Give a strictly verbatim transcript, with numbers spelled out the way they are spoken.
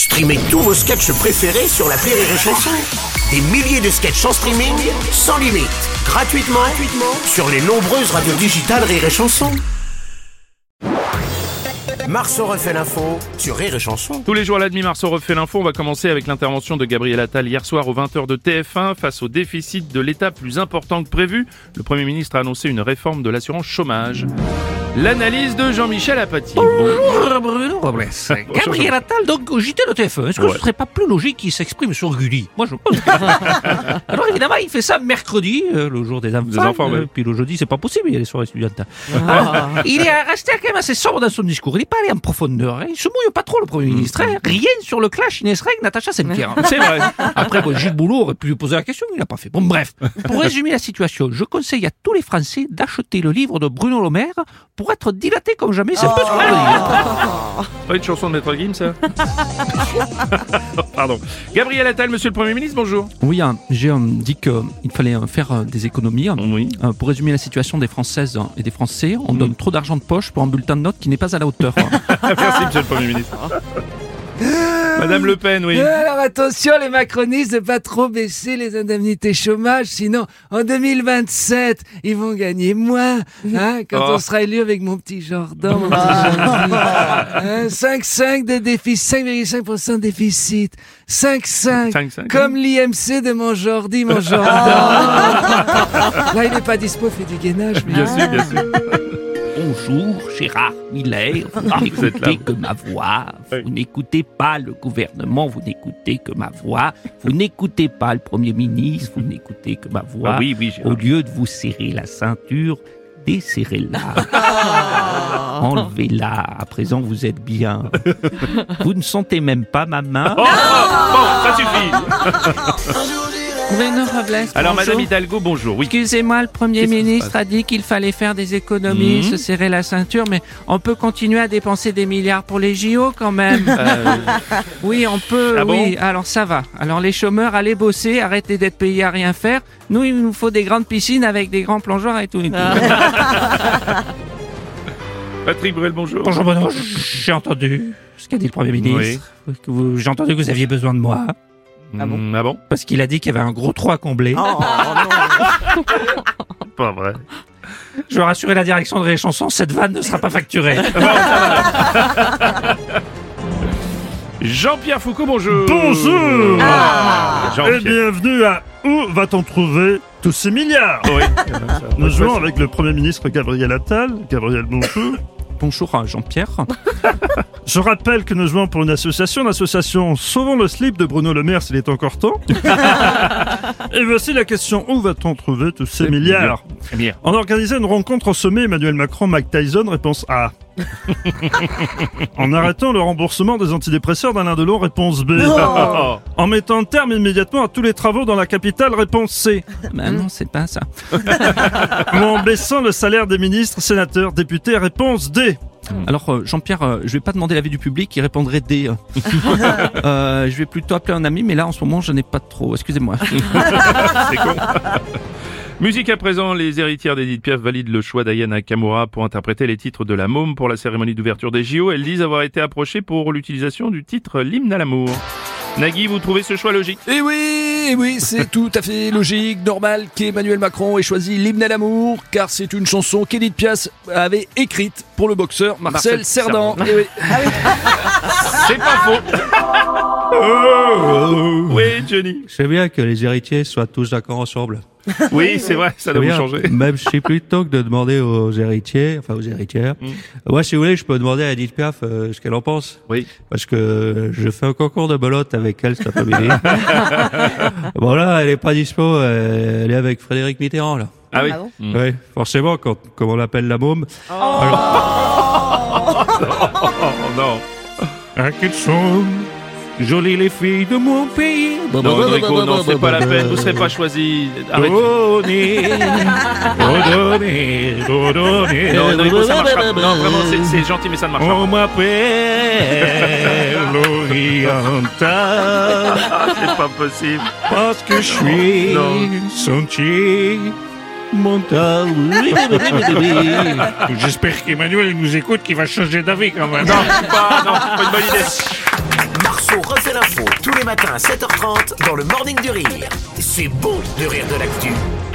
Streamez tous vos sketchs préférés sur l'appli Rire et Chanson. Des milliers de sketchs en streaming, sans limite, gratuitement, gratuitement sur les nombreuses radios digitales Rire et Chanson. Marceau refait l'info sur Rire et Chanson. Tous les jours à la demi, Marceau refait l'info. On va commencer avec l'intervention de Gabriel Attal hier soir aux vingt heures de T F un. Face au déficit de l'État plus important que prévu, le Premier ministre a annoncé une réforme de l'assurance chômage. L'analyse de Jean-Michel Apathy. Bonjour Bruno Robles. Gabriel Attal, donc au J T de T F un. Est-ce que Ouais. ce serait pas plus logique qu'il s'exprime sur Gulli? Moi je pense que... Alors évidemment, il fait ça mercredi, euh, le jour des enfants. Des enfants, ouais. euh, Puis le jeudi, c'est pas possible, il y a les soirées étudiantes. Il est resté quand même assez sobre dans son discours. Il n'est pas allé en profondeur. Hein. Il se mouille pas trop, le Premier ministre. Hein. Rien sur le clash Inès Reg, Natacha Saint-Pierre. C'est vrai. Après, bon, Gilles Boulot aurait pu lui poser la question, il l'a pas fait. Bon, bref. Pour résumer la situation, je conseille à tous les Français d'acheter le livre de Bruno Le Maire pour être dilaté comme jamais. C'est un peu ce qu'on veut dire. Pas une chanson de Maître Gims, ça? Pardon. Gabriel Attal, monsieur le Premier ministre, bonjour. Oui, hein, j'ai euh, dit qu'il fallait euh, faire euh, des économies. Oui. Euh, pour résumer la situation des Françaises et des Français, on donne trop d'argent de poche pour un bulletin de notes qui n'est pas à la hauteur. Merci, monsieur le Premier ministre. Madame Le Pen, oui. Alors attention les macronistes de pas trop baisser les indemnités chômage, sinon en deux mille vingt-sept ils vont gagner moins, hein, quand Oh. on sera élu avec mon petit Jordan, mon petit Jordi. Hein, cinq virgule cinq de déficit, cinq virgule cinq pour cent de déficit, cinq virgule cinq, cinq virgule cinq. comme l'I M C de mon Jordi, mon Jordan. Là il est pas dispo, fait du gainage. Mais... Bien sûr, bien sûr. Bonjour, Gérard Miller. Vous Vous êtes là. n'écoutez que ma voix. Oui. Vous n'écoutez pas le gouvernement. Vous n'écoutez que ma voix. Vous n'écoutez pas le Premier ministre. Vous n'écoutez que ma voix. Ah oui, oui, Gérard. Au lieu de vous serrer la ceinture, desserrez-la. Enlevez-la. À présent, vous êtes bien. Vous ne sentez même pas ma main. Oh, oh, bon, ça suffit. Bruno Robles, Alors, Madame Hidalgo, bonjour. Oui. Excusez-moi, le Premier Qu'est-ce qui se ministre passe a dit qu'il fallait faire des économies, Mhm. se serrer la ceinture, mais on peut continuer à dépenser des milliards pour les J O quand même. Euh, Oui, on peut, Ah oui. bon Alors ça va. Alors les chômeurs, allez bosser, arrêtez d'être payés à rien faire. Nous, il nous faut des grandes piscines avec des grands plongeoires et tout. et tout. Patrick Bruel, bonjour. Bonjour, Bruno. J'ai entendu ce qu'a dit le Premier ministre. Que vous- J'ai entendu que vous aviez besoin de moi. Ah bon? Ah bon? Parce qu'il a dit qu'il y avait un gros trou à combler. Pas vrai. Je veux rassurer la direction de Rire et Chanson, cette vanne ne sera pas facturée. Jean-Pierre Foucault, bonjour. Bonjour Ah, Et Jean-Pierre. bienvenue à Où va-t-on trouver tous ces milliards? Oui. Nous jouons avec le Premier ministre Gabriel Attal. Gabriel, bonjour. Bonjour à Jean-Pierre. Je rappelle que nous jouons pour une association, l'association Sauvons le slip de Bruno Le Maire s'il est encore temps. Et voici la question, où va-t-on trouver tous ces milliards? Très bien. On a organisé une rencontre au sommet Emmanuel Macron-Mike Tyson, réponse A. En arrêtant le remboursement des antidépresseurs d'Alain Delon, réponse B. Oh. En mettant un terme immédiatement à tous les travaux dans la capitale, réponse C. Ben non, c'est pas ça. Ou en baissant le salaire des ministres, sénateurs, députés, réponse D. Alors euh, Jean-Pierre, euh, je vais pas demander l'avis du public, il répondrait D. euh, je vais plutôt appeler un ami, mais là en ce moment je n'ai pas trop. Excusez-moi. C'est con. Musique à présent, les héritières d'Edith Piaf valident le choix d'Aya Nakamura pour interpréter les titres de La Môme pour la cérémonie d'ouverture des J O. Elles disent avoir été approchées pour l'utilisation du titre L'hymne à l'amour. Nagui, vous trouvez ce choix logique? Et oui, eh oui, c'est tout à fait logique, normal qu'Emmanuel Macron ait choisi l'hymne à l'amour, car c'est une chanson qu'Edith Piaf avait écrite pour le boxeur Marcel, Marcel Cerdan. Cerdan. Eh oui. C'est pas faux. Oui, Johnny. Je sais bien que les héritiers soient tous d'accord ensemble. Oui, c'est vrai, ça doit vous changer. Même je sais plutôt que de demander aux héritiers, enfin aux héritières. Mm. Moi, si vous voulez, je peux demander à Edith Piaf euh, ce qu'elle en pense. Oui. Parce que je fais un concours de belote avec elle cet après-midi. Bon là, elle est pas dispo, elle est avec Frédéric Mitterrand là. Ah oui. Mm. Oui, forcément, quand, comme on l'appelle la môme. Oh non. Ah, qu'elles sont jolies les filles de mon pays. Non, Enrico, non, c'est pas la peine, vous serez pas choisi. Arrêtez. Donnez, donnez, donnez. Non, Enrico, ça marchera pas. Non, vraiment, c'est, c'est gentil, mais ça ne marchera pas. On m'appelle Oriental C'est pas possible. parce que je suis Non. sentimental. J'espère qu'Emmanuel nous écoute, qu'il va changer d'avis quand même. Non, c'est pas, non, c'est pas une bonne idée. Marceau refait Tous les matins à sept heures trente dans le Morning du Rire. C'est bon de rire de l'actu.